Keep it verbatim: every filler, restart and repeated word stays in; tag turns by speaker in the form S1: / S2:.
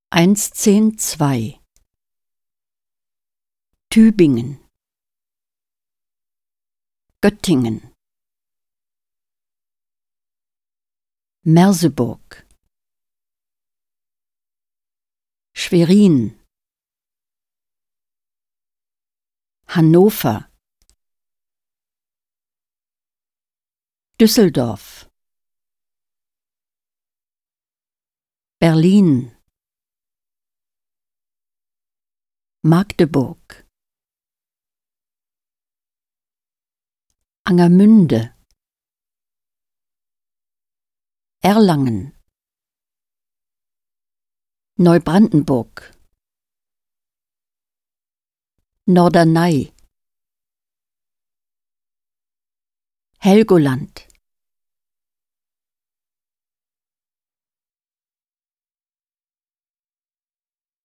S1: eins zehn zwei Tübingen, Göttingen, Merseburg, Schwerin, Hannover, Düsseldorf, Berlin, Magdeburg, Angermünde, Erlangen, Neubrandenburg, Norderney, Helgoland,